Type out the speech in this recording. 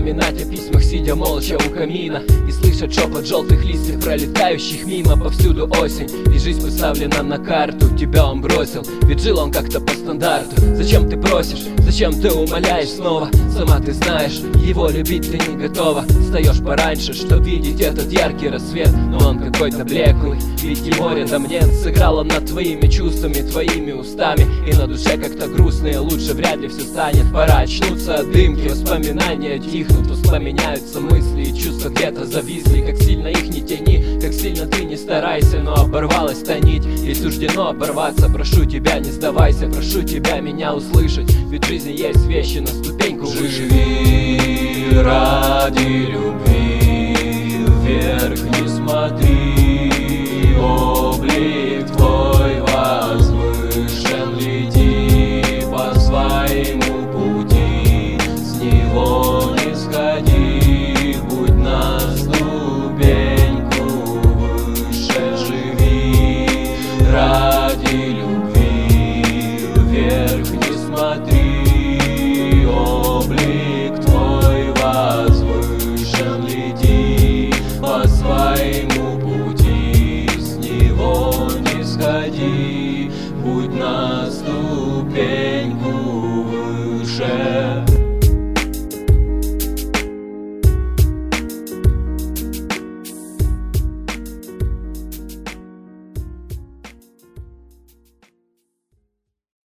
вспоминать о письмах, сидя молча у камина, и слышать шепот желтых листьев, пролетающих мимо. Повсюду осень, и жизнь поставлена на карту. Тебя он бросил, ведь жил он как-то по стандарту. Зачем ты просишь, зачем ты умоляешь снова? Сама ты знаешь, его любить ты не готова. Встаешь пораньше, чтоб видеть этот яркий рассвет, но он какой-то блеклый, ведь его рядом нет. Сыграла над твоими чувствами, твоими устами, и на душе как-то грустно, и лучше вряд ли все станет. Пора очнуться от дымки, воспоминания тихнут, воспламеняются мысли и чувства где-то зависли. Как сильно их не тяни, как сильно ты не старайся, но оборвалась та нить, и суждено оборваться. Прошу тебя, не сдавайся, прошу тебя меня услышать, ведь в жизни есть вещи на ступеньку выше. Живи ради любви, вверх не смотри.